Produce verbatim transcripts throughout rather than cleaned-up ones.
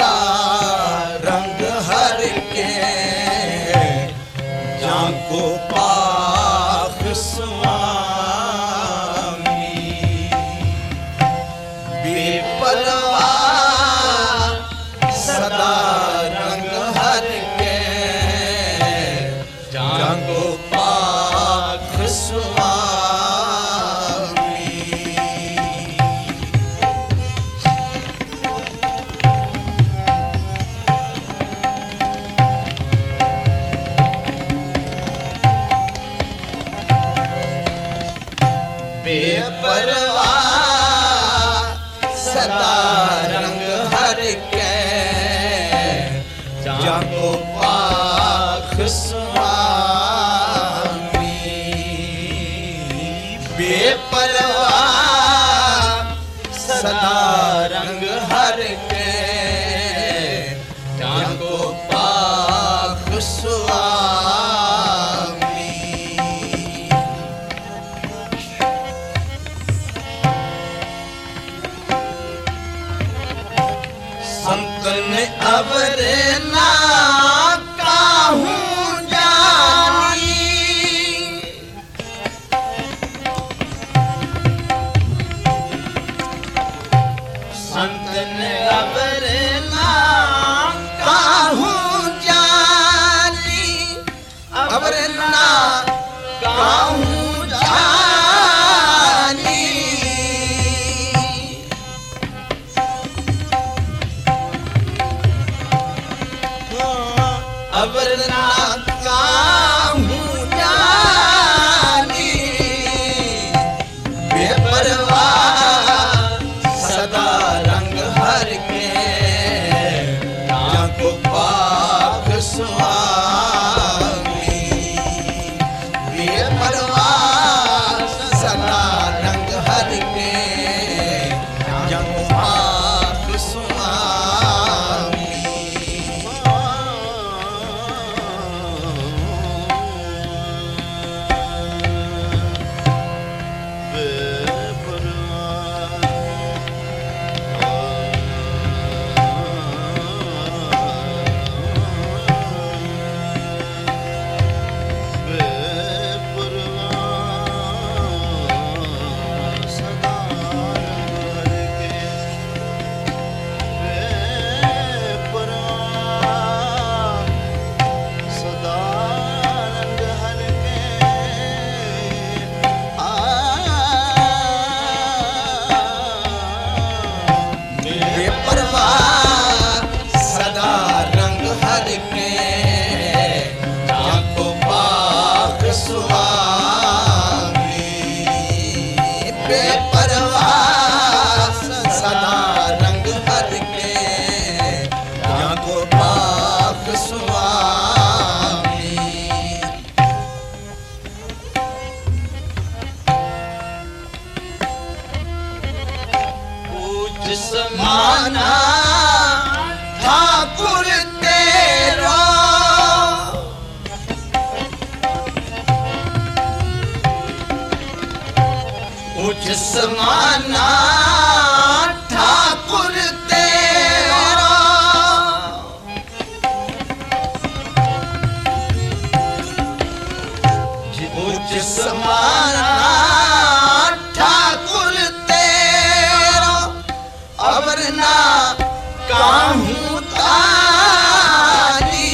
रंग हर के जाको पाख स्वामी बेपरवाह सदा रंग हर के जाको पाख स्वामी बेपरवाह सदा रंग हर के जाको पाख स्वामी बेपरवाह सदा रंग हर के जाको पाख स्वामी संतन अवर ना काहूं जानी संतन अवर ना काहूं जानी अवर ना काहूं जानी अवर ना काहूं जानी बेपरवाह सदा रंग हर के जाको पाख स्वामी बेपरवाह सदा रंग हर के जाको पाख स्वामी समाना ठाकुर तेरा उच्च समाना ठाकुर तेरा उच्च समाना ठाकुर तेरा अवर ना काहूं तारी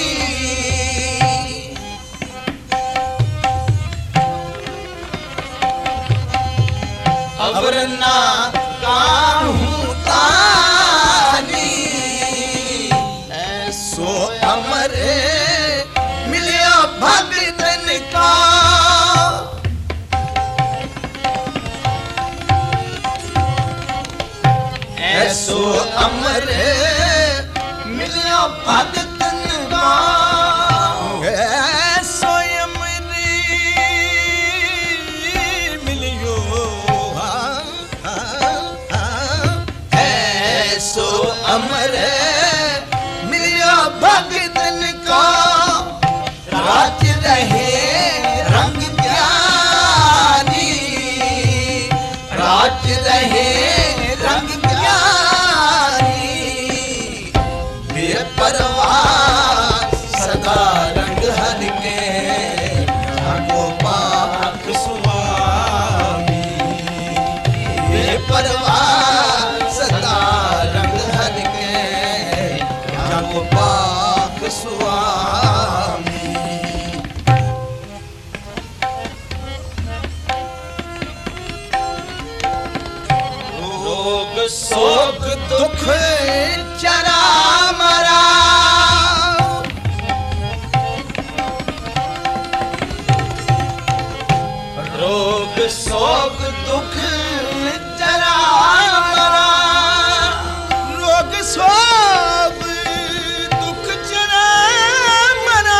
अवर ना काहूं तारी ऐसो अमरे मिलिया भगतन का ऐसो अमर मिलिया भगतन का ऐसो अमर मिलियो ऐसो अमर मिलिया भगतन का राज रहे रंग प्यारी राज रहे रंग प्यारी बेपरवाह सदा रंग हर के जाको पाक स्वामी बेपरवाह सदा रंग हर के जाको पाक स्वामी रोग शोक दुख चरा मरा रोग शोक दुख चरा मरा रोग शोक दुख चरा मरा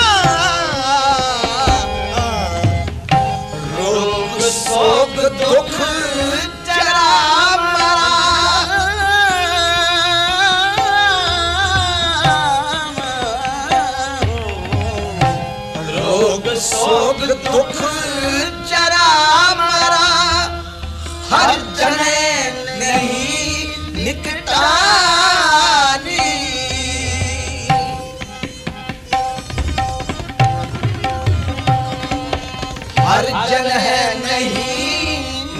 रोग शोक दुख चरा शोक दुख चरा मरा हर जने नहीं निकटानी हर जन है नहीं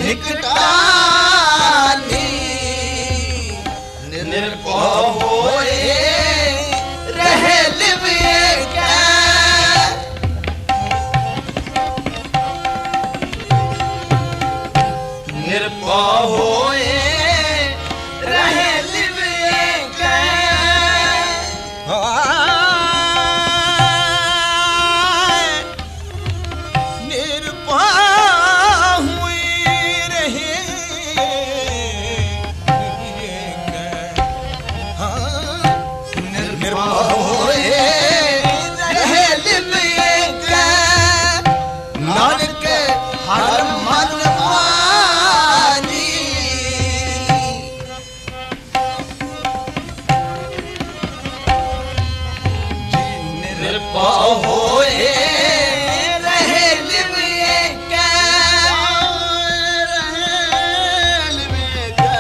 निकटानी निर्भय होए रहे लिवे क्या निर्भय होए रहे लिवे निर्भय हुए रहे निर्भय होए रहे लिवे नानक हर मन होए रहे लिवे के रहे लिवे के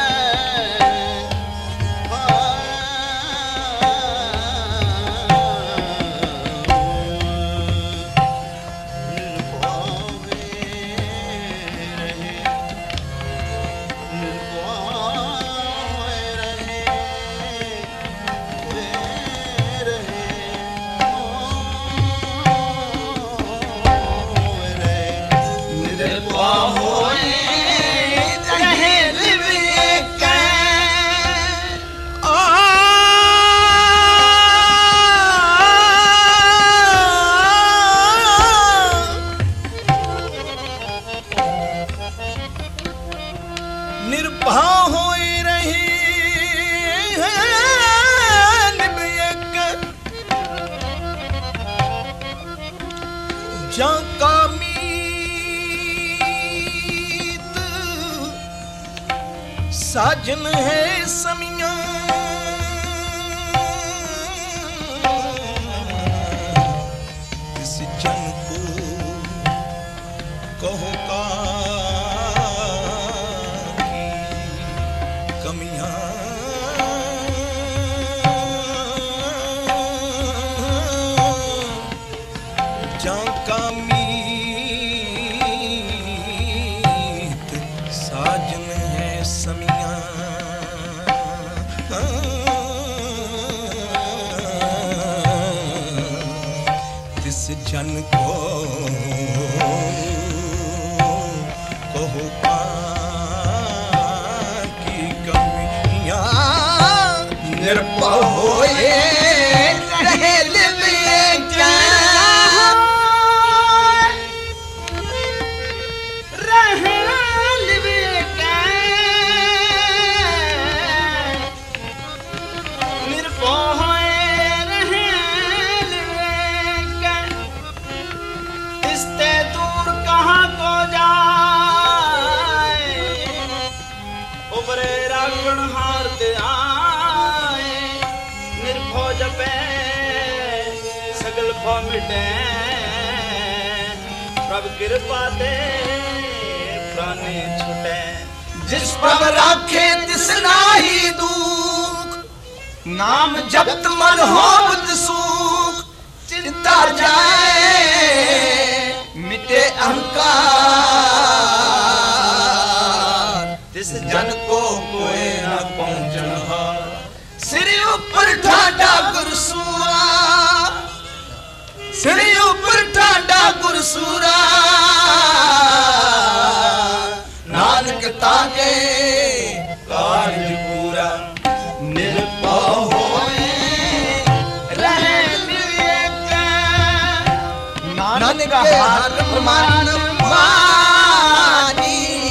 निर्भय होए रहे जाका मीत साजन है समिया इस जन को कहो का जाका मीत साजन है समिया तिस जन को कहो की कमियां निर्भय होए रहे लिवे क्या मिटे प्रभु कृपा दे प्राणी छुटे जिस प्रभु राखे तिस नाही दुख नाम जपत मन होवत सुख चिंता जाए मिटे अहंकार तिस जन को कोई न पहुंचन हार सिर ऊपर ठाडा गुरसूरा सिर ऊपर ठाडा गुरसूरा नानक ताके कारज पूरा निर्भव होए रहे विवेक नानक हर मन मानी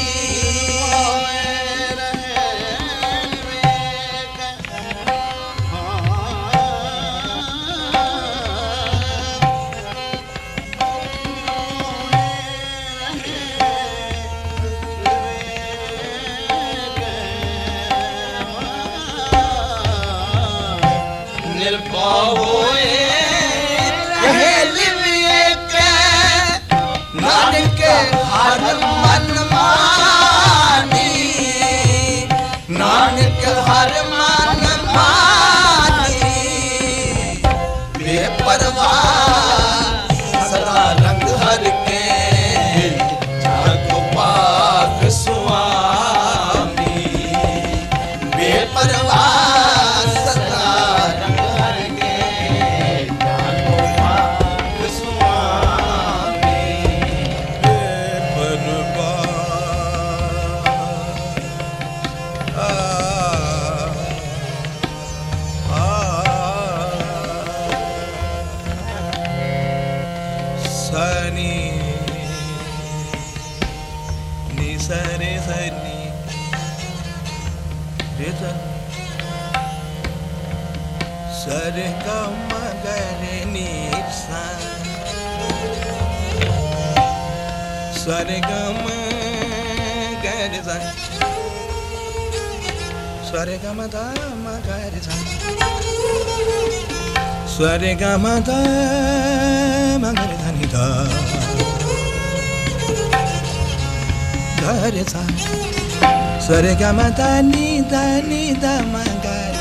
नानक हर मन मानी नानक हर मन मानी बेपरवाह सदा रंग हर के जागो पाक सुआमी बेपरवाह Sare kama gare ni sa Sare kama gare sa Sare kama da ma gare sa Sare kama da ma gare sa ni da Gare sa Sare kama da ni da ni da ma gare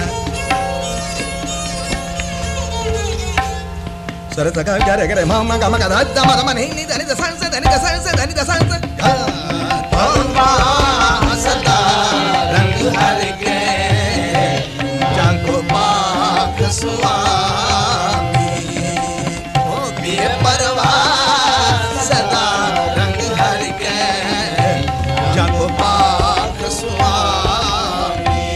Sare ta ga gare gare ma ma ga ma ga da da ma da ma ni ni da ni da san sa da ni da san sa da ni da san sa ga Bhava sada rang har ke janko paak swami ho biye parwa sada rang har ke janko paak swami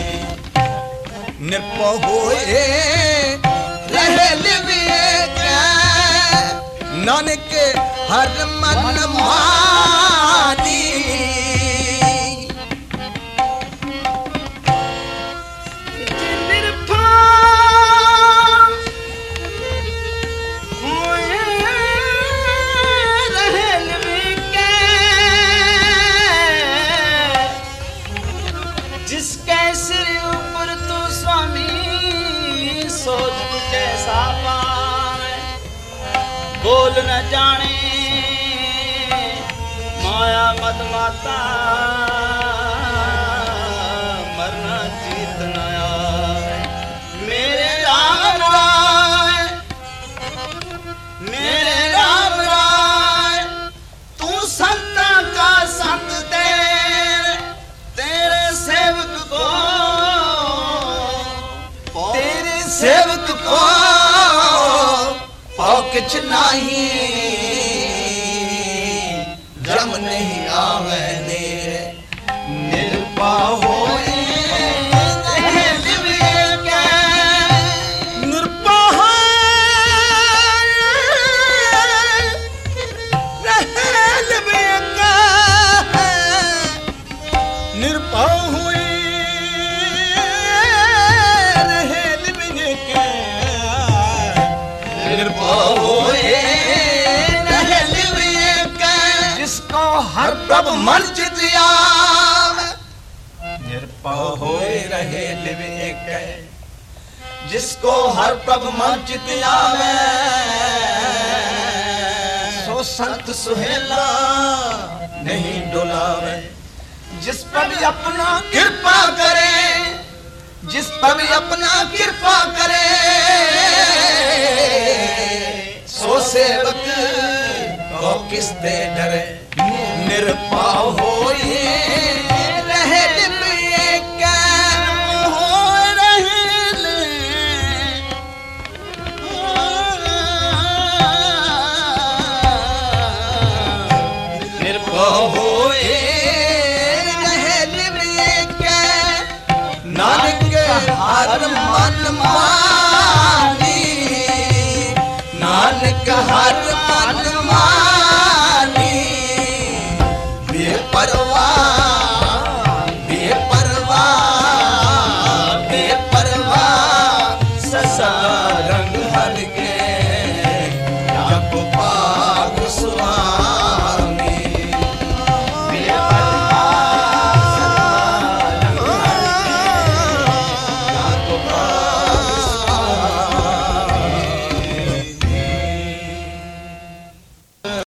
nirpo hoye rahe live Nanak हर मन मानी निर्भय होए रहे विवेक जिसके सिर ऊपर तू स्वामी सोच कैसा बोल न जाने माया मद माता मरना जीत न आए मेरे राम राय मेरे राम राय तू संता का संत तेरे तेरे सेवक को तेरे सेवक को किछ नहीं जम नहीं आवे नेरे निर्पा होए विवेक निर्पा विवेक निर्पा होए जिसको हर प्रभु मन चित आवे निर्भय होए रहे विवेक जिसको हर प्रभु मन चित आवे सो संत सुहेला नहीं डोलावे जिस पर अपना कृपा करे जिस पर अपना कृपा